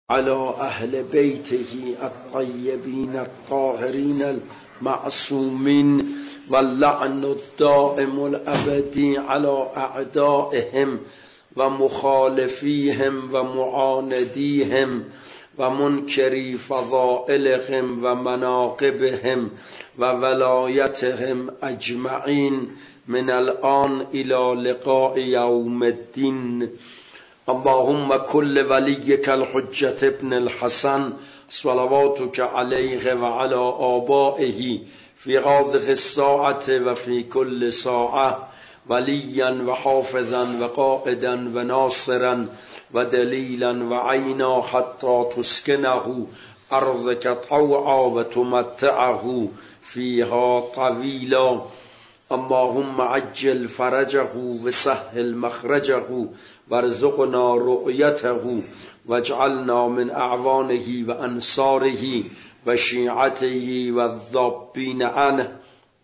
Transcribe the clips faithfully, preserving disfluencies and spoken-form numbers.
على أهل بيته الطيبين الطاهرين المعصومين واللعن الدائم الأبدي على أعدائهم ومخالفيهم ومعانديهم ومنكري فضائلهم ومناقبهم وولايتهم أجمعين من الآن إلى لقاء يوم الدين. اللهم كل وليك الحجة ابن الحسن صلواتك عليه وعلى آبائه في هذه الساعة وفي كل ساعة وليا وحافظا وقائدا وناصرا ودليلا وعينا حتى تسكنه أرضك طوعا وتمتعه فيها طويلا. اللهم عجل فرجه وسهل مخرجه وارزقنا رؤيته واجعلنا من أعوانه وأنصاره وشيعته والذابين عنه.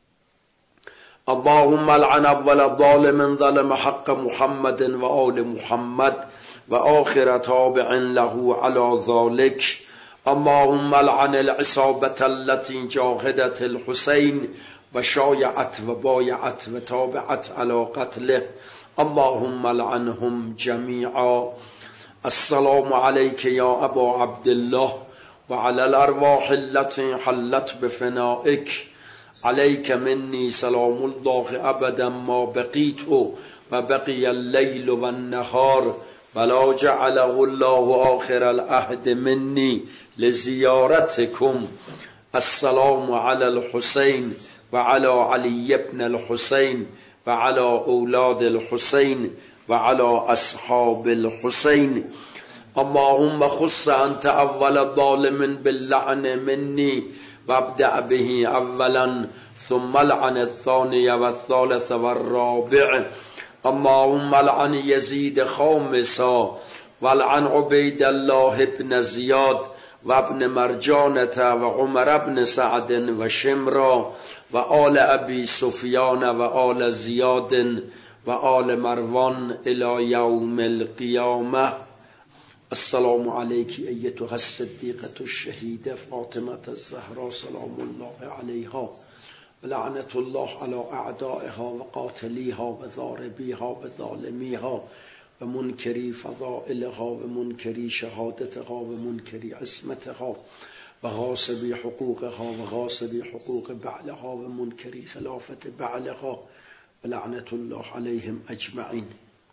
اللهم لعن أول ظالم ظلم حق محمد وآل محمد وآخر تابع له على ذلك. اللهم لعن العصابة التي جاهدت الحسين وشايعت وبايعت وتابعت على قتله. اللهم لعنهم جميعا. السلام عليك يا أبا عبد الله وعلى الأرواح التي حلت بفنائك. عليك مني سلام الله أبدا ما بقيت وبقي الليل والنهار ولا جعله الله آخر العهد مني لزيارتكم. السلام على الحسين وعلى علي بن الحسين وعلى أولاد الحسين وعلى أصحاب الحسين. اللهم خص أنت أول ظالم باللعن مني وابدأ به أولا ثم لعن الثاني والثالث والرابع. اللهم لعن يزيد خامسا ولعن عبيد الله بن زياد وابن مرجانة وعمر بن سعد وشمرا وآل أبي سفيان وآل زياد وآل مروان إلى يوم القيامة. السلام عليك أيتها الصديقة الشهيدة فاطمة الزهراء سلام الله عليها ولعنة الله على أعدائها وقاتليها وضاربيها وظالميها ومنكري فضائلها ومنكري شهادتها ومنكري عصمتها وغاصبي حقوقها وغاصبي حقوق بعلها ومنكري خلافة بعلها ولعنة الله عليهم أجمعين.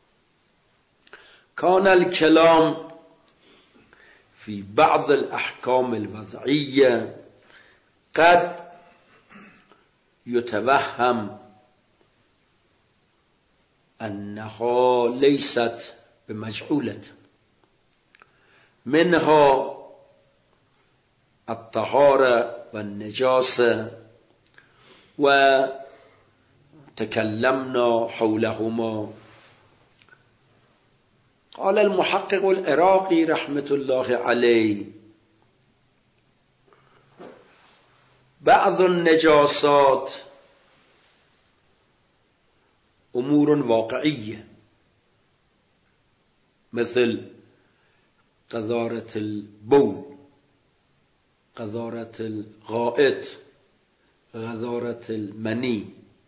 كان الكلام في بعض الأحكام الوضعية قد يتوهم أنها ليست بمجعولة، منها الطهارة والنجاسة وتكلمنا حولهما. قال المحقق العراقي رحمة الله عليه: بعض النجاسات أمور واقعية مثل قذارة البول، قذارة الغائط، قذارة المني.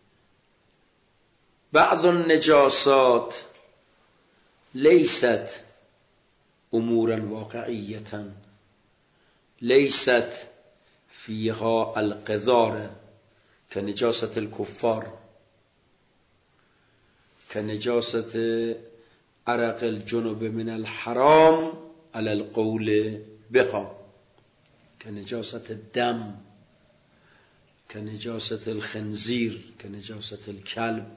بعض النجاسات ليست أمورا واقعية، ليست فيها القذارة كنجاسة الكفار، كنجاسة عرق الجنب من الحرام على القول بها، كنجاسة الدم، كنجاسة الخنزير، كنجاسة الكلب.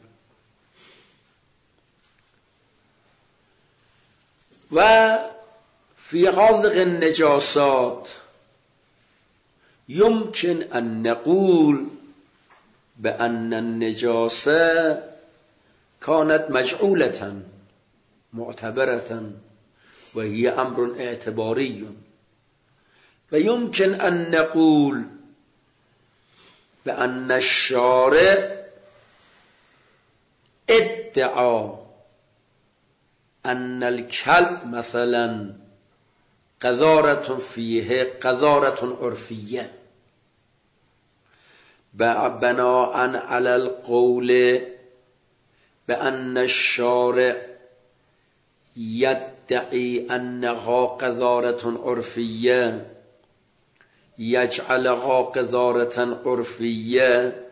وفي هذه النجاسات يمكن أن نقول بأن النجاسة كانت مجعولة معتبرة وهي أمر اعتباري، ويمكن أن نقول بأن الشارع ادعى أن الكلب مثلا قذارة فيه قذارة عرفية بناء على القول بأن الشارع يدعي أنها قذارة عرفية يجعلها قذارة عرفية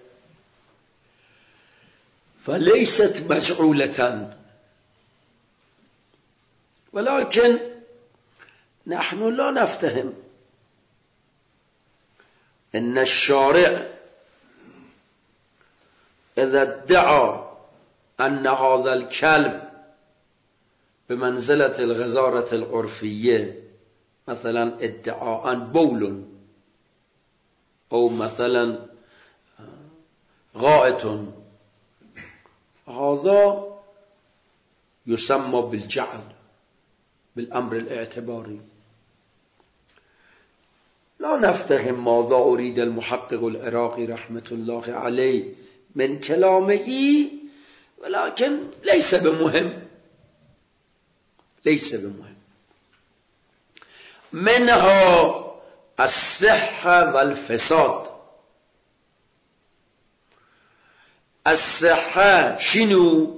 فليست مجعولة، ولكن نحن لا نفتهم أن الشارع إذا ادعى أن هذا الكلب بمنزلة الغزارة العرفية، مثلا ادعاء بول أو مثلا غائط، هذا يسمى بالجعل بالأمر الاعتباري. لا نفتهم ماذا أريد المحقق العراقي رحمة الله عليه من كلامه، ولكن ليس بمهم ليس بمهم. منها الصحة والفساد. الصحة شنو؟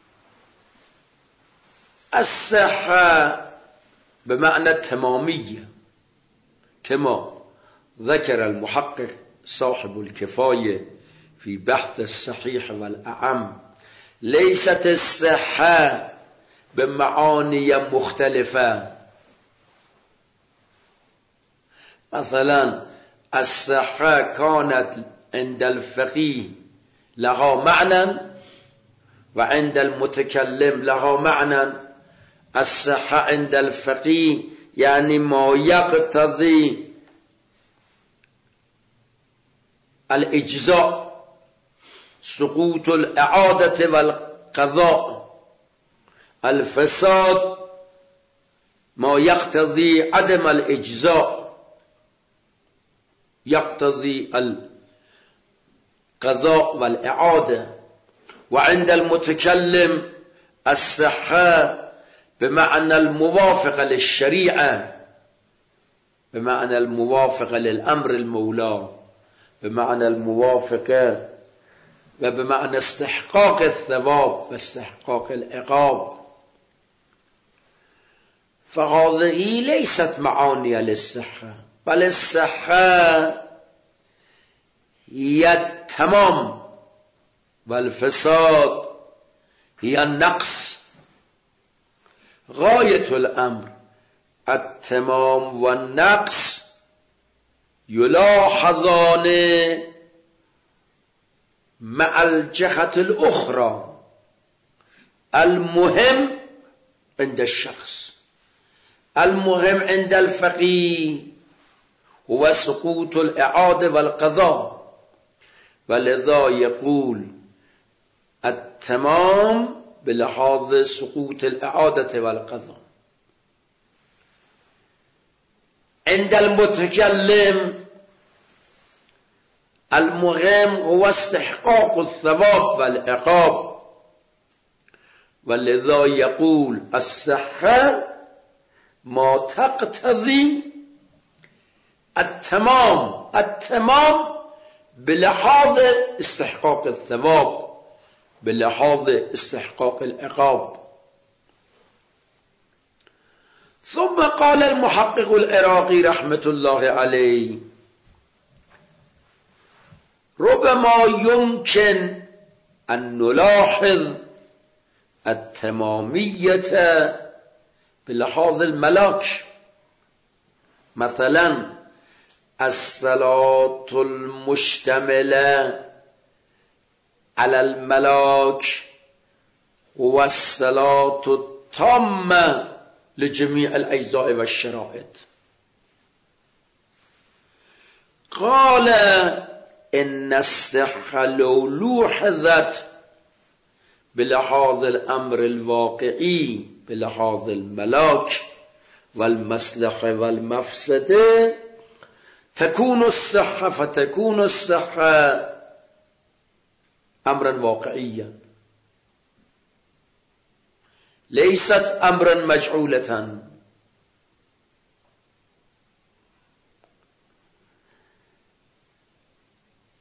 الصحة بمعنى التمامية كما ذكر المحقق صاحب الكفاية في بحث الصحيح والأعم. ليست الصحة بمعاني مختلفة، مثلا الصحة كانت عند الفقيه لها معنى وعند المتكلم لها معنى. الصحة عند الفقيه يعني ما يقتضي الإجزاء، سقوط الإعادة والقضاء. الفساد ما يقتضي عدم الإجزاء، يقتضي القضاء والإعادة. وعند المتكلم الصحة بمعنى الموافقة للشريعة، بمعنى الموافقة للأمر المولى، بمعنى الموافقة وبمعنى استحقاق الثواب واستحقاق العقاب. فهذه ليست معاني للصحة، بل الصحة هي التمام والفساد هي النقص. غاية الأمر التمام والنقص يلاحظان مع الجهة الأخرى. المهم عند الشخص، المهم عند الفقيه هو سقوط الإعادة والقضاء، ولذا يقول التمام بلحاظ سقوط الإعادة والقضاء. عند المتكلم المهم هو استحقاق الثواب والعقاب، ولذا يقول الصحة ما تقتضي التمام، التمام بلحاظ استحقاق الثواب، بلحاظ استحقاق العقاب. ثم قال المحقق العراقي رحمة الله عليه: ربما يمكن أن نلاحظ التمامية بلحاظ الملاك، مثلا الصلاة المشتملة على الملاك والصلاة التامة لجميع الأجزاء والشرائط. قال إن الصحة لو لوحظت بلحاظ الأمر الواقعي بلحاظ الملاك والمصلحة والمفسدة تكون الصحة فتكون الصحة أمرا واقعيا، ليست أمرا مجعولة.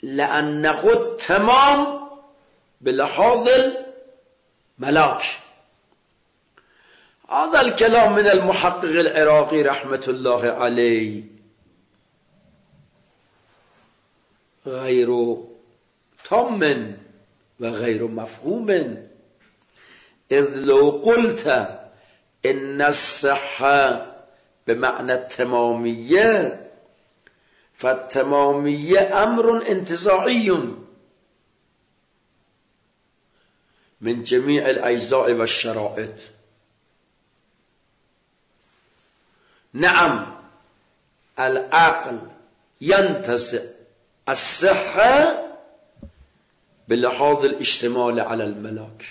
لأن خود تمام بلحاظ الملاك. هذا الكلام من المحقق العراقي رحمة الله عليه غير تام وغير مفهوم، إذ لو قلت إن الصحة بمعنى التمامية فالتمامية أمر انتزاعي من جميع الأجزاء والشرائط. نعم العقل ينتزع الصحة بلحاظ الاشتمال على الملاك،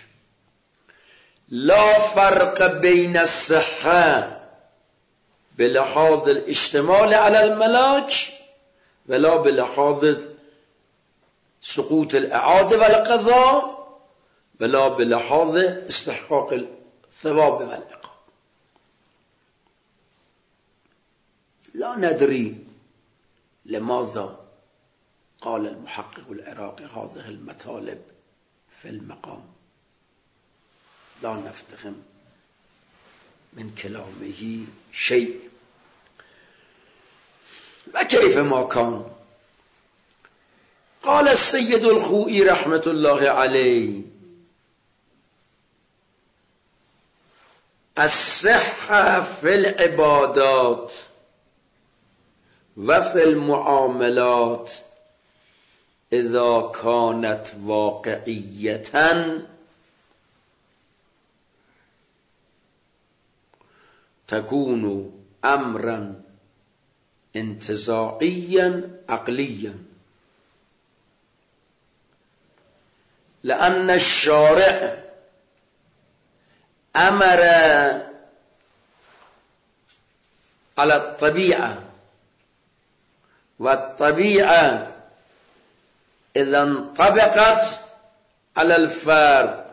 لا فرق بين الصحة بلحاظ الاشتمال على الملاك ولا بلحاظ سقوط الإعادة والقضاء ولا بلحاظ استحقاق الثواب والعقاب. لا ندري لماذا قال المحقق العراقي هذه المطالب في المقام، لا نفتهم من كلامه شيء. وكيف ما كان، قال السيد الخوئي رحمة الله عليه: الصحة في العبادات وفي المعاملات إذا كانت واقعية تكون أمرا انتزاعيا عقليا، لأن الشارع أمر على الطبيعة، والطبيعة إذا انطبقت على الفرد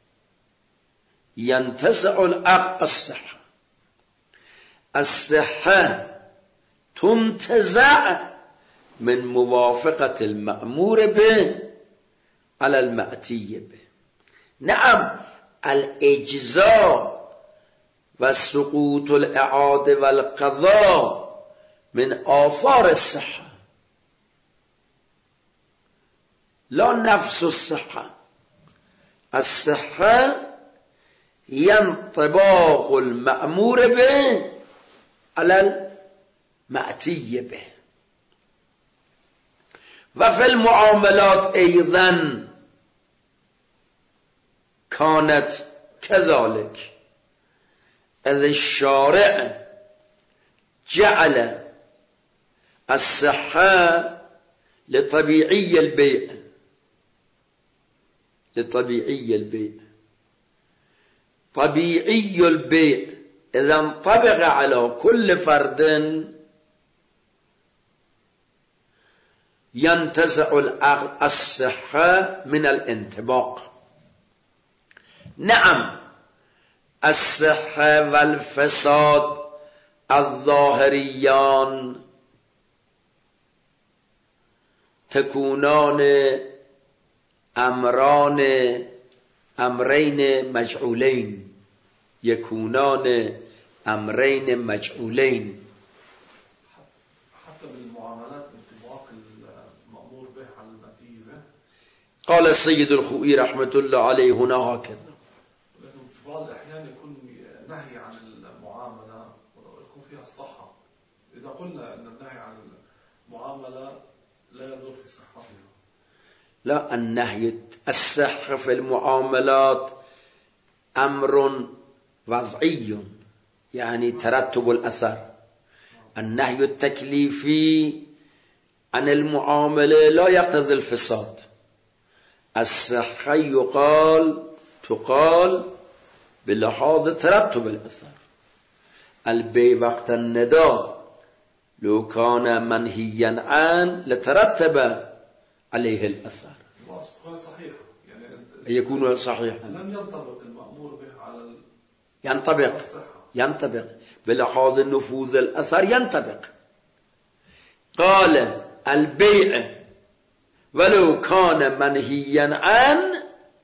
ينتزع العقل الصحة. الصحة تنتزع من موافقة المأمور به على المأتي به. نعم الإجزاء وسقوط الإعادة والقضاء من آثار الصحة، لا نفس الصحة. الصحة هي انطباق المأمور به على المأتي به. وفي المعاملات أيضا كانت كذلك، إذ الشارع جعل الصحة لطبيعي البيع، لطبيعي البيع. طبيعي البيع إذا انطبق على كل فرد ينتزع العقل الصحة من الانطباق. نعم الصحة والفساد الظاهريان تكونان أمران أمرين مجعولين، يكونان أمرين مجعولين. حتى بالمعاملات انطباق المأمور به على المأتي به. قال السيد الخوئي رحمة الله عليه هنا هكذا: لكن في بعض الأحيان يكون نهي عن المعاملة ويكون فيها الصحة. إذا قلنا أن النهي عن المعاملة لا يدور في صحتها. لا، النهي الصحة في المعاملات أمر وضعي، يعني ترتب الأثر. النهي التكليفي عن المعاملة لا يقتضي الفساد. الصحة يقال تقال بلحاظ ترتب الأثر. البيع وقت النداء لو كان منهيا عن لترتب عليه الأثر. صحيح، يعني يكون صحيحا. لم ينطبق المأمور به على ينطبق ينطبق بلحاظ نفوذ الأثر ينطبق. قال البيع ولو كان منهيا عن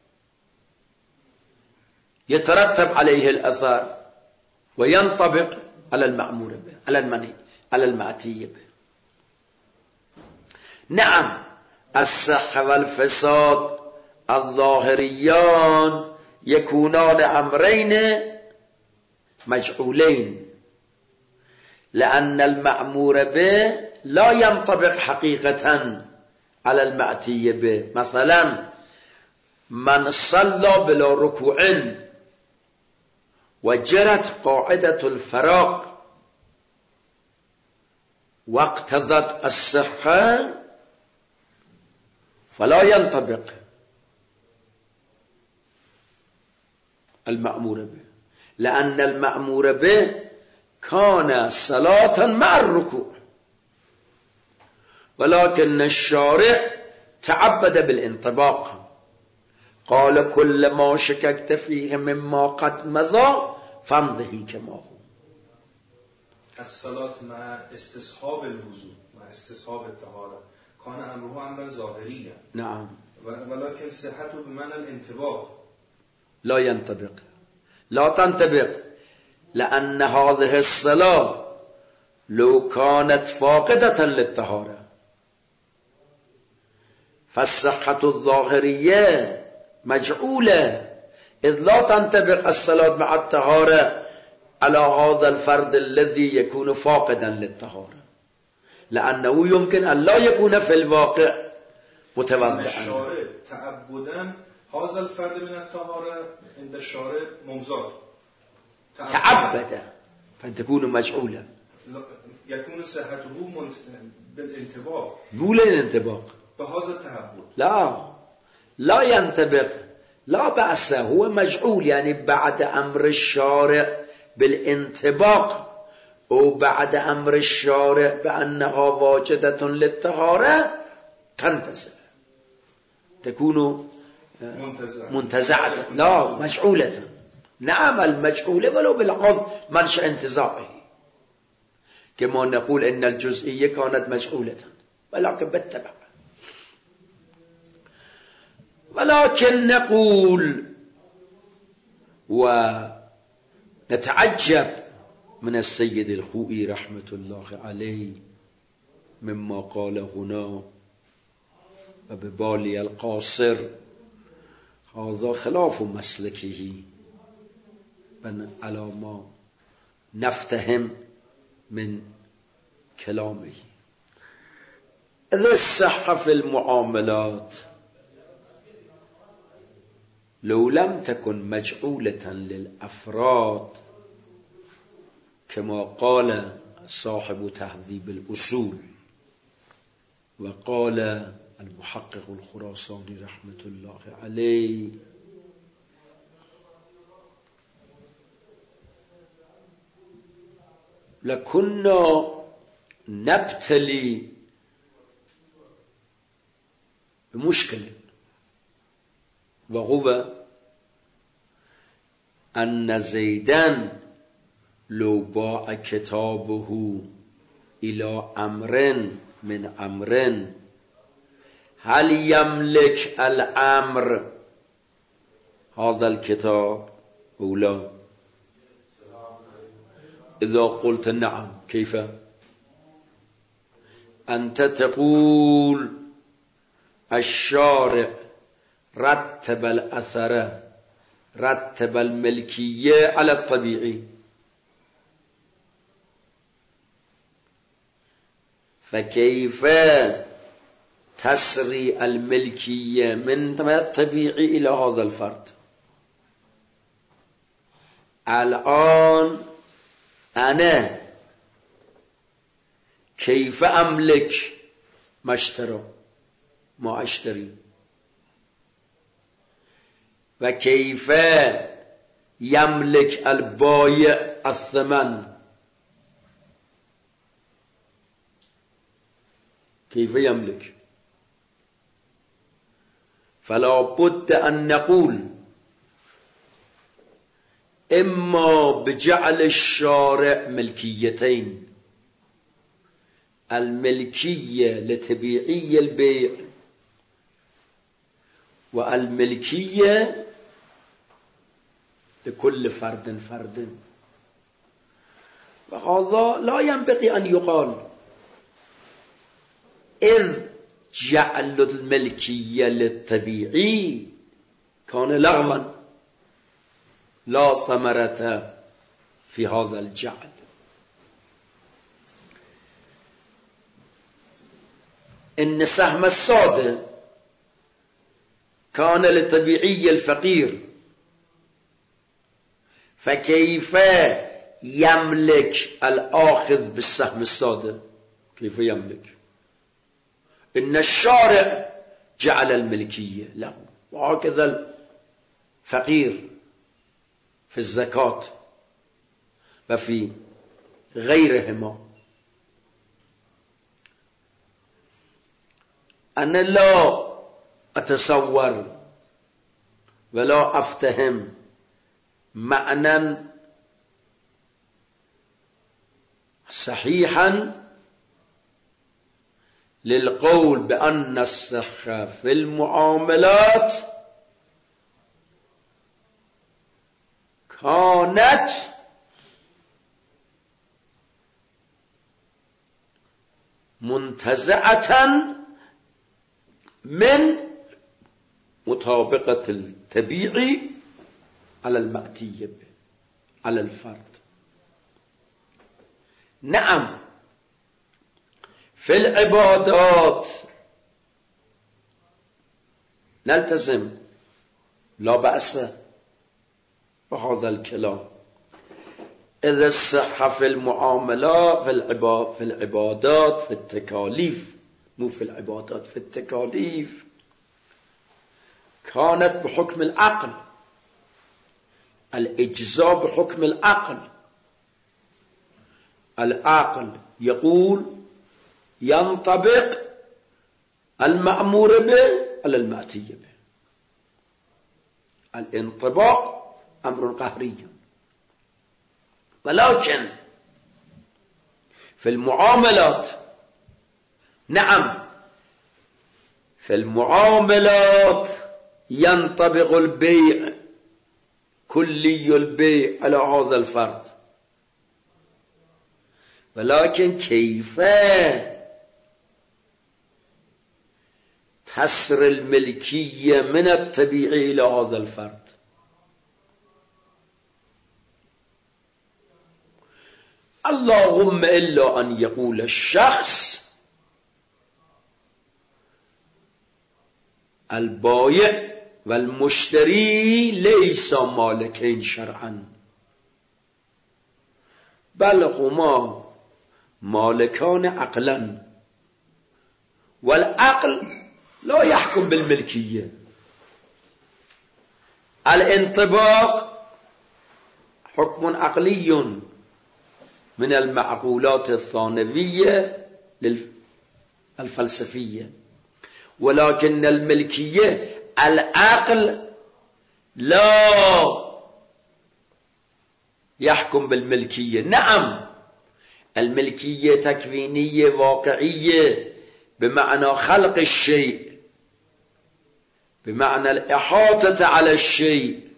يترتب عليه الأثر وينطبق على المأمور به، على المنهي، على المأتي به. نعم الصحة والفساد الظاهريان يكونان أمرين مجعولين، لأن المأمور به لا ينطبق حقيقة على المأتي به. مثلا من صلى بلا ركوع وجرت قاعدة الفراق واقتضت الصحة فلا ينطبق المأمور به، لأن المأمور به كان صلاة مع الركوع، ولكن الشارع تعبد بالانطباق، قال كل ما شككت فيه مما قد مضى فامضه كما هو. الصلاة مع استصحاب الوضوء مع استصحاب الطهارة كان أمره أمرا ظاهريا. نعم. ولكن صحته بمعنى الانطباق لا ينطبق، لا تنطبق، لأن هذه الصلاة لو كانت فاقدة للطهارة فالصحة الظاهرية مجعولة، إذ لا تنطبق الصلاة مع الطهارة على هذا الفرد الذي يكون فاقدا للطهارة، لأنه يمكن أن لا يكون في الواقع متوضئا. الشارع تعبدا هذا الفرد من الطهارة عند الشارع ممزاد تعبد فتكون مجعولة، يكون صحته بالانطباق مو للانطباق بهذا التعبد. لا لا ينطبق، لا بأس، هو مجعول، يعني بعد أمر الشارع بالانطباق وبعد أمر الشارع بأنها واجدة للطهارة تنتزع، تكون منتزعة، لا مجعولة. نعم المجعولة ولو بالعض منشأ انتزاعه، كما نقول إن الجزئية كانت مجعولة ولكن بالتبع. ولكن نقول ونتعجب من السيد الخوئي رحمة الله عليه مما قال هنا وببالي القاصر، هذا خلاف مسلكه من على ما نفتهم من كلامه. إذا الصحة في المعاملات لو لم تكن مجعولة للأفراد كما قال صاحب تهذيب الأصول وقال المحقق الخراساني رحمة الله عليه، لكنا نبتلي بمشكلة، وهو أن زيداً لو باع كتابه إلى أمر من أمر هل يملك الأمر هذا الكتاب أو لا؟ إذا قلت نعم كيف؟ أنت تقول الشارع رتب الأثر، رتب الملكية على الطبيعي، فكيف تسري الملكية من الطبيعي إلى هذا الفرد؟ الآن أنا كيف أملك ما اشترى ما أشتري، وكيف يملك البائع الثمن، كيف يملك؟ فلا بد أن نقول إما بجعل الشارع ملكيتين، الملكية لطبيعي البيع والملكية لكل فرد فرد. وهذا لا ينبغي أن يقال إذ جعل الملكية للطبيعي كان لغوا لا ثمرة في هذا الجعل. إن سهم الصاد كان لطبيعي الفقير، فكيف يملك الآخذ بالسهم الصاد؟ كيف يملك؟ إن الشارع جعل الملكية له، وهكذا الفقير في الزكاة وفي غيرهما. أنا لا أتصور ولا أفتهم معنى صحيحا للقول بأن الصحة في المعاملات كانت منتزعة من مطابقة الطبيعي على المأتي به على الفرد. نعم في العبادات نلتزم، لا بأس بهذا الكلام. إذا الصحة في المعاملات في العباد في العبادات في التكاليف، مو في العبادات، في التكاليف كانت بحكم العقل، الإجزاء بحكم العقل. العقل يقول ينطبق المأمور به على المأتي به. الانطباق أمر قهري. ولكن في المعاملات، نعم في المعاملات ينطبق البيع، كلي البيع على هذا الفرد، ولكن كيف تسر الملكية من الطبيعي إلى هذا الفرد؟ اللهم إلا أن يقول الشخص البائع والمشتري ليس مالكين شرعا، بل هما مالكان عقلا، والعقل لا يحكم بالملكية. الانطباق حكم عقلي من المعقولات الثانوية الفلسفية، ولكن الملكية العقل لا يحكم بالملكية. نعم الملكية تكوينية واقعية بمعنى خلق الشيء، بمعنى الإحاطة على الشيء،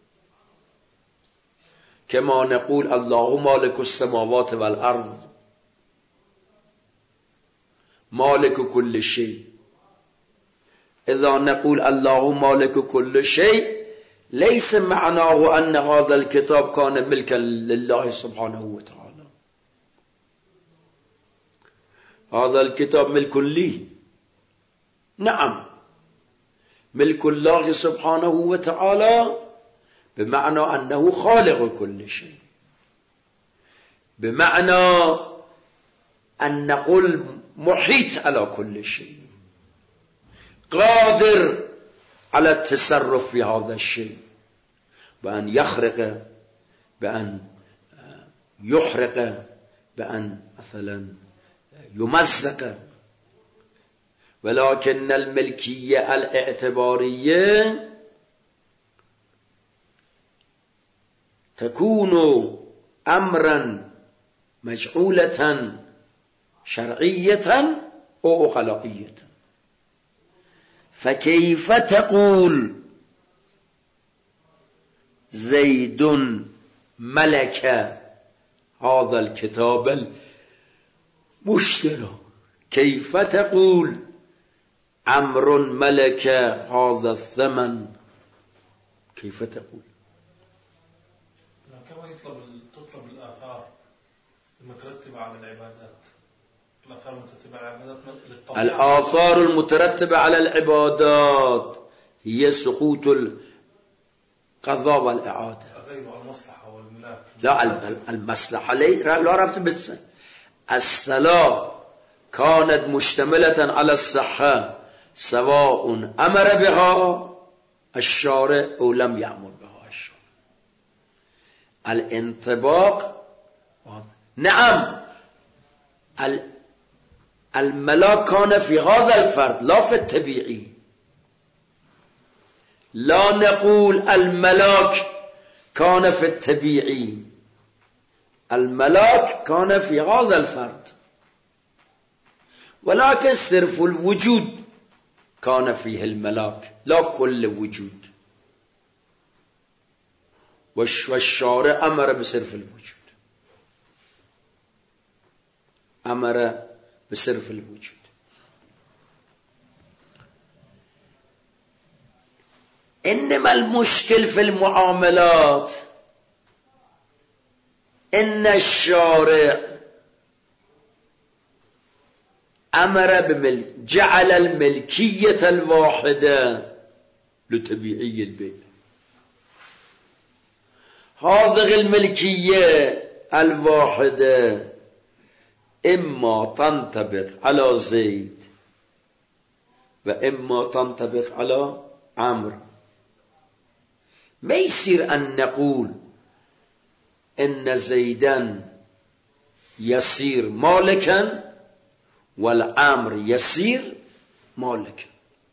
كما نقول الله مالك السماوات والأرض، مالك كل شيء. إذا نقول الله مالك كل شيء ليس معناه أن هذا الكتاب كان ملكا لله سبحانه وتعالى. هذا الكتاب ملك لي، نعم ملك الله سبحانه وتعالى، بمعنى أنه خالق كل شيء، بمعنى أن نقول محيط على كل شيء، قادر على التصرف في هذا الشيء، بأن يخرق، بأن يحرق، بأن مثلا يمزق. ولكن الملكية الاعتبارية تكون أمرا مجعولة شرعية أو أخلاقية. فكيف تقول زيد ملك هذا الكتاب المشترى كيف تقول عمرو ملك هذا الثمن كيف تقول؟ كما يطلب تطلب الآثار المترتبة على العبادات الآثار المترتبة على العبادات للطبيعة. الآثار المترتبة على العبادات هي سقوط القضاء والإعادة غير المصلحة والملاك. لا المصلحة لا ربط بالسن. الصلاة كانت مشتملة على الصحة سواء أمر بها الشارع أو لم يأمر بها الشارع. الانطباق نعم الملاك كان في هذا الفرد لا في الطبيعي. لا نقول الملاك كان في الطبيعي، الملاك كان في هذا الفرد، ولكن صرف الوجود كان فيه الملاك لا كل وجود. والشارع أمر بصرف الوجود، أمر بصرف الوجود. إنما المشكل في المعاملات إن الشارع أمر بملك جعل الملكية الواحدة لطبيعي البيع. هذه الملكية الواحدة إما تنطبق على زيد وإما تنطبق على عمرو. ما يصير أن نقول إن زيدا يصير مالكا والعمر يصير مالكا.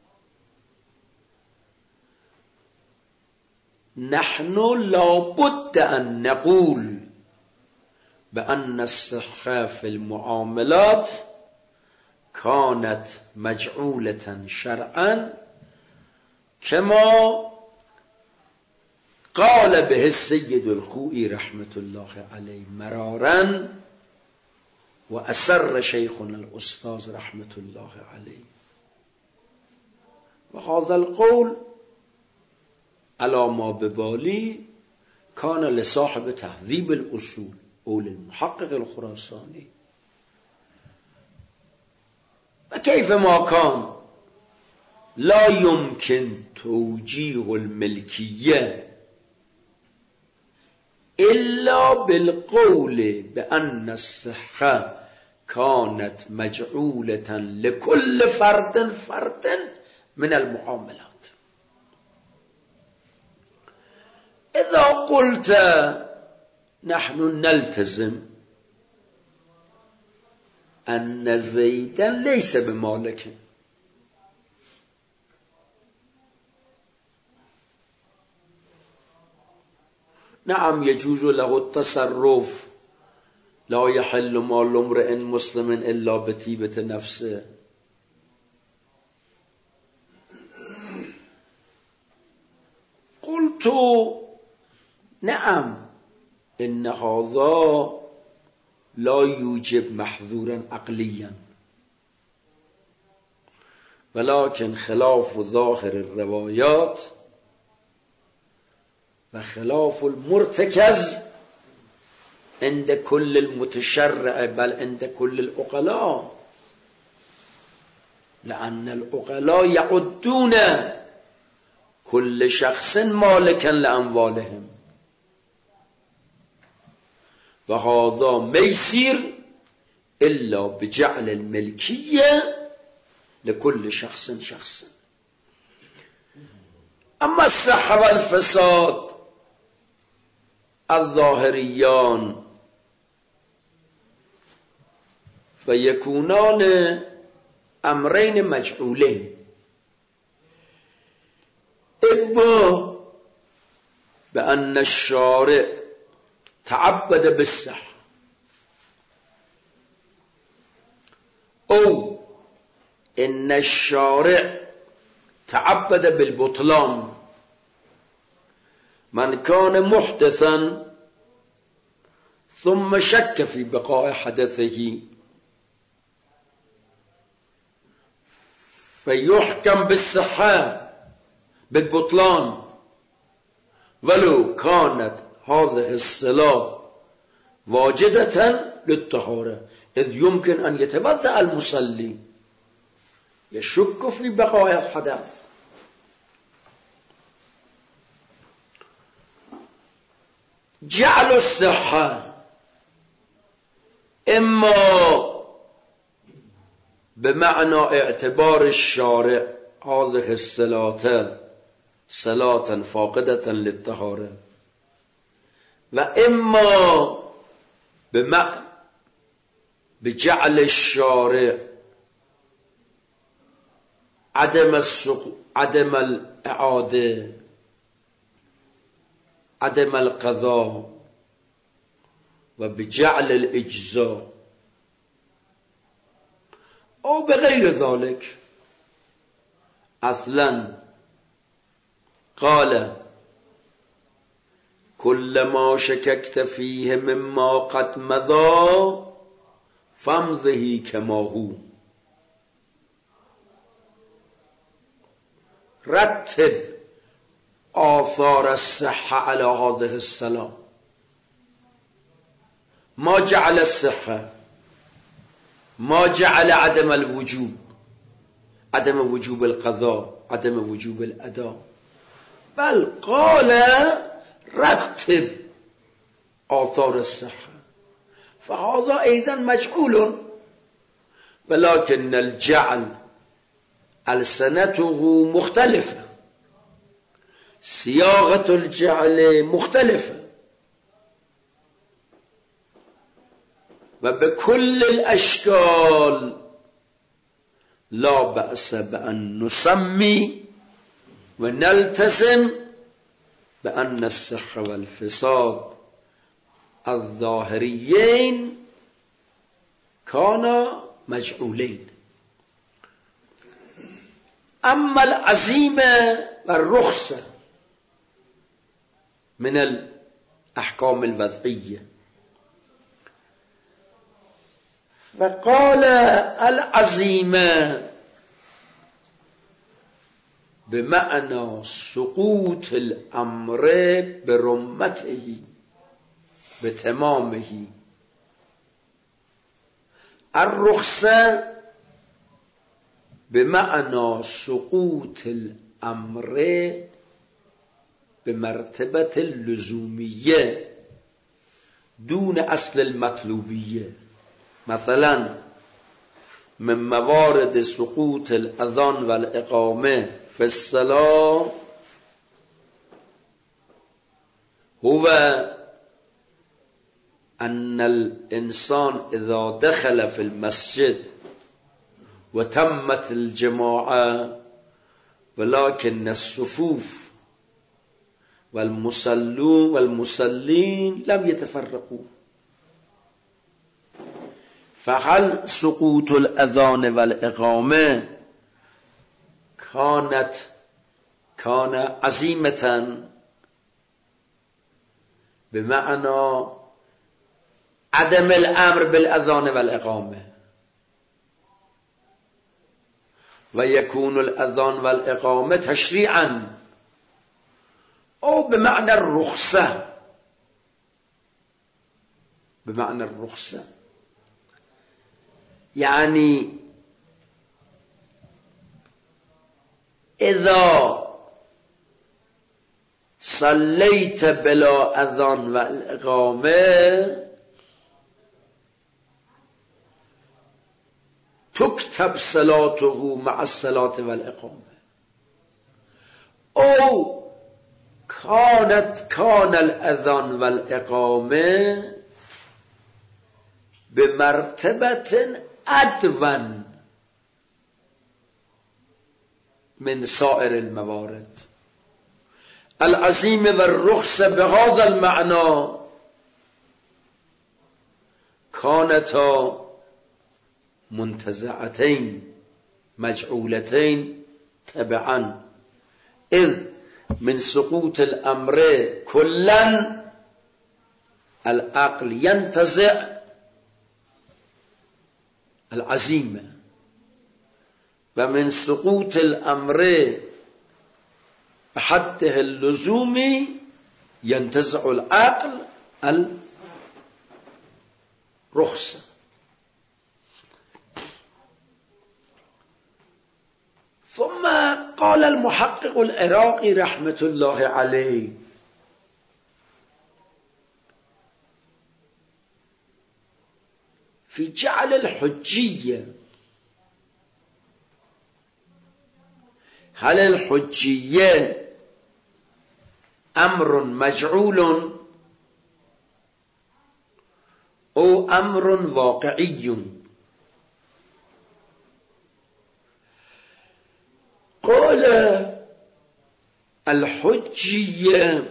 نحن لابد أن نقول بأن الصحة في المعاملات كانت مجعولة شرعا كما قال به السيد الخوئي رحمة الله عليه مرارا وأسر شيخنا الأستاذ رحمة الله عليه. وهذا القول على ما ببالي كان لصاحب تهذيب الأصول أو للمحقق الخراساني. وكيف ما كان لا يمكن توجيه الملكية إلا بالقول بأن الصحة كانت مجعولة لكل فرد فرد من المعاملات. إذا قلت نحن نلتزم أن زيدا ليس بمالك، نعم يجوز له التصرف، لا يحل مال امرئ مسلم إلا بطيبة نفسه. قلت نعم إن هذا لا يوجب محظورا عقليا، ولكن خلاف ظاهر الروايات وخلاف المرتكز عند كل المتشرع بل عند كل العقلاء، لأن العقلاء يعدون كل شخص مالكا لأموالهم، وهذا ما يصير إلا بجعل الملكية لكل شخص شخص. أما الصحة والفساد الظاهريان فيكونان أمرين مجعولين، إما بأن الشارع تعبد بالصحة، أو إن الشارع تعبد بالبطلان. من كان محدثا ثم شك في بقاء حدثه فيحكم بالصحة بالبطلان ولو كانت هذه الصلاة واجدة للطهارة، إذ يمكن أن يتوضأ المصلي يشك في بقاء الحدث. جعل الصحة إما بمعنى اعتبار الشارع هذه الصلاة صلاة فاقدة للطهارة، وإما بمعنى بجعل الشارع عدم السق... عدم الإعادة، عدم القضاء، وبجعل الإجزاء أو بغير ذلك. أصلا قال كلما شككت فيه مما قد مضى فامضه كما هو. رتب آثار الصحة على هذه الصلاة. ما جعل الصحة، ما جعل عدم الوجوب، عدم وجوب القضاء، عدم وجوب الأداء، بل قال رتب آثار الصحة، فهذا أيضا مجعول، ولكن الجعل ألسنته مختلفة، صياغة الجعل مختلفة، وبكل الأشكال لا بأس بأن نسمي ونلتزم بأن الصحة والفساد الظاهريين كانا مجعولين. أما العزيمة والرخصة من الأحكام الوضعية، فقال العزيمة بمعنى سقوط الأمر برمته بتمامه. الرخصة بمعنى سقوط الأمر بمرتبة اللزومية دون أصل المطلوبية. مثلا من موارد سقوط الأذان والإقامة في الصلاة هو أن الإنسان إذا دخل في المسجد وتمت الجماعة ولكن الصفوف والمصلون والمصلين لم يتفرقوا، فهل سقوط الأذان والإقامة كانت كان عزيمة بمعنى عدم الأمر بالأذان والإقامة، ويكون الأذان والإقامة تشريعا، أو بمعنى الرخصة، بمعنى الرخصة يعني إذا صليت بلا أذان والإقامة تكتب صلاته مع الصلاة والإقامة، أو كانت كان الأذان والإقامة بمرتبة أدون من سائر الموارد. العزيمة والرخصة بهذا المعنى كانتا منتزعتين مجعولتين تبعا إذ من سقوط الأمر كلا العقل ينتزع العزيمة، ومن سقوط الأمر بحده اللزوم ينتزع العقل الرخصة. ثم قال المحقق العراقي رحمة الله عليه: في جعل الحجية، هل الحجية أمر مجعول أو أمر واقعي؟ قال الحجية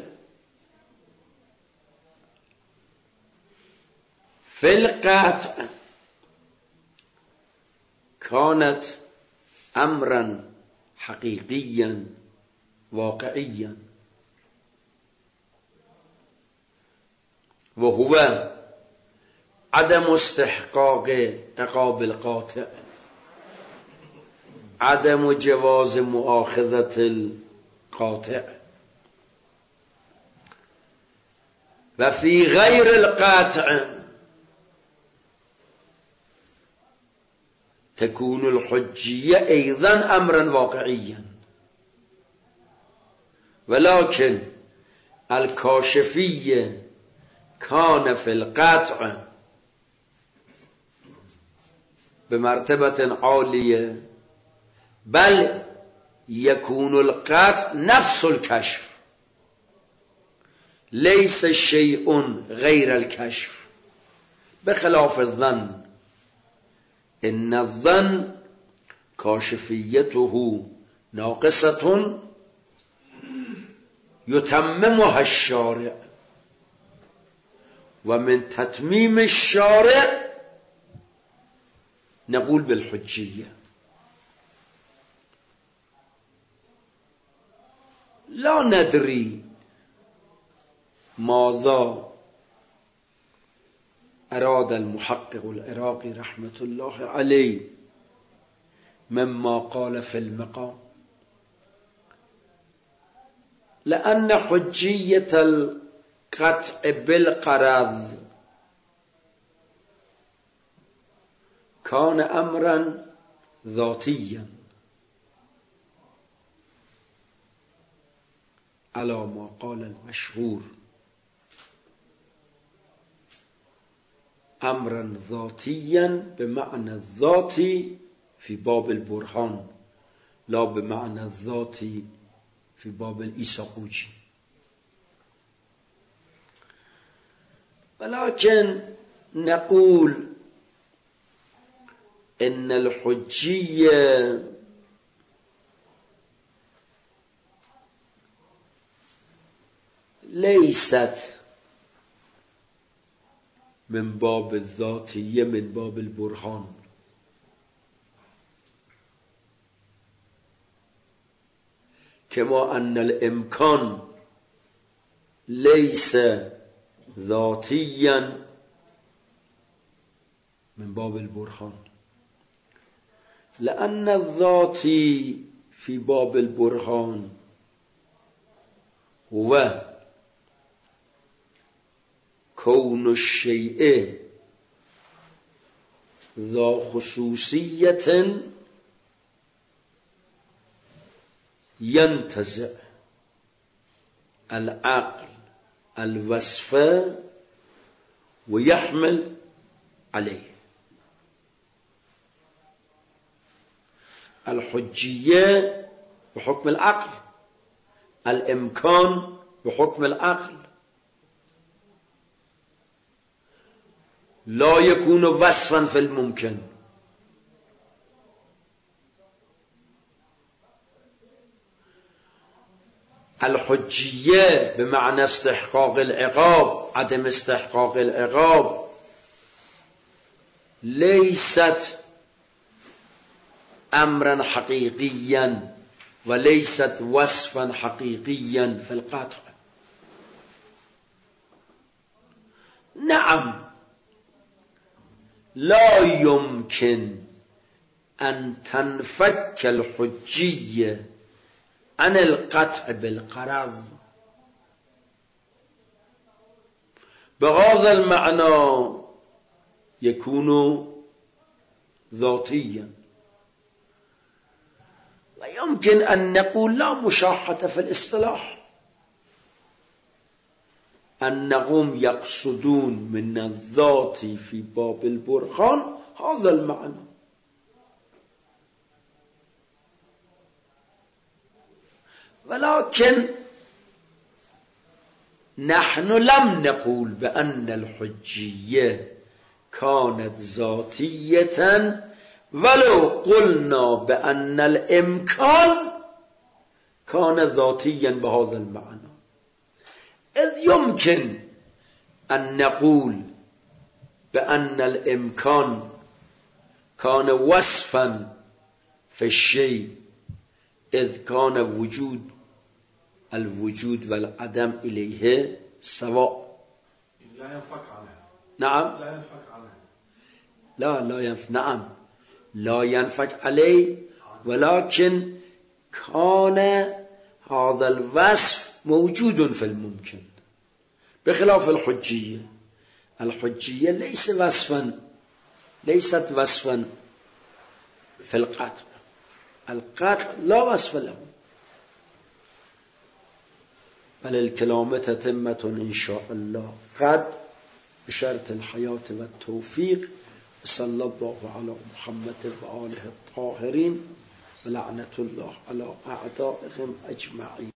في القطع كانت أمرا حقيقيا واقعيا، وهو عدم استحقاق عقاب القاطع، عدم جواز مؤاخذة القاطع. وفي غير القاطع تكون الحجية أيضا أمرا واقعيا، ولكن الكاشفية كان في القطع بمرتبة عالية، بل يكون القطع نفس الكشف، ليس شيء غير الكشف، بخلاف الظن. إن الظن كاشفيته ناقصة يتممها الشارع، ومن تتميم الشارع نقول بالحجية. لا ندري ماذا أراد المحقق العراقي رحمة الله عليه مما قال في المقام، لأن حجية القطع بالقرض كان أمرا ذاتيا على ما قال المشهور، أمرا ذاتيا بمعنى الذاتي في باب البرهان، لا بمعنى الذاتي في باب الإيساقوجي. ولكن نقول إن الحجية ليست من باب الذاتية، من باب البرهان. كما أن الإمكان ليس ذاتيا من باب البرهان، لأن الذاتي في باب البرهان هو كون الشيء ذا خصوصية ينتزع العقل الوصف ويحمل عليه. الحجية بحكم العقل، الإمكان بحكم العقل، لا يكون وصفا في الممكن. الحجية بمعنى استحقاق العقاب، عدم استحقاق العقاب، ليست أمرا حقيقيا وليست وصفا حقيقيا في القطع. نعم لا يمكن أن تنفك الحجية عن القطع بالقرض. بهذا المعنى يكون ذاتيا، ويمكن أن نقول لا مشاحة في الاصطلاح، أنهم يقصدون من الذات في باب البرهان هذا المعنى. ولكن نحن لم نقول بأن الحجية كانت ذاتية، ولو قلنا بأن الإمكان كان ذاتيا بهذا المعنى، إذ يمكن أن نقول بأن الإمكان كان وصفا في الشيء، إذ كان وجود الوجود والعدم إليه سواء. لا ينفك عنه. نعم لا ينفك عنه. لا لا ينفك نعم لا ينفك عليه، ولكن كان هذا الوصف موجود في الممكن، بخلاف الحجية. الحجية ليس وصفا ليست وصفا في القطع. القطع لا وصف له، بل الكلام تتمة إن شاء الله قد بشرط الحياة والتوفيق. صلى الله على محمد وآله الطاهرين، ولعنة الله على أعدائهم أجمعين.